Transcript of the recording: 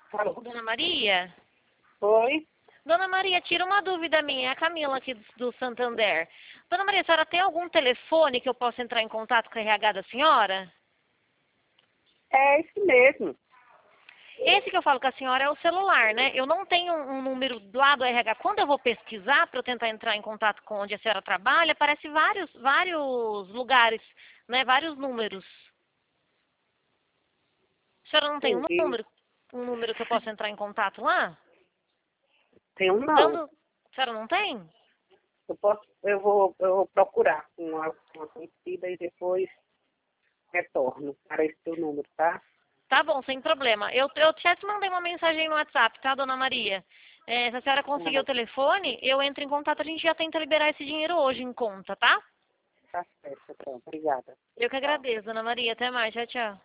Alô? Dona Maria? Oi? Dona Maria, tira uma dúvida minha, é a Camila aqui do Santander. Dona Maria, a senhora tem algum telefone que eu possa entrar em contato com a RH da senhora? É isso mesmo. Esse que eu falo com a senhora é o celular, né? Eu não tenho um número lá do RH. Quando eu vou pesquisar para eu tentar entrar em contato com onde a senhora trabalha, aparece vários lugares, né? Vários números. A senhora não tem Entendi. um número que eu possa entrar em contato lá? Tem um não. Dando. A senhora não tem? Eu vou procurar uma conhecida e depois retorno para esse teu número, tá? Tá bom, sem problema. Eu já te mandei uma mensagem no WhatsApp, tá, dona Maria? Se a senhora conseguir o telefone, eu entro em contato, a gente já tenta liberar esse dinheiro hoje em conta, tá? Tá certo, então. Obrigada. Eu que Tchau. agradeço, dona Maria. Até mais. Tchau, tchau.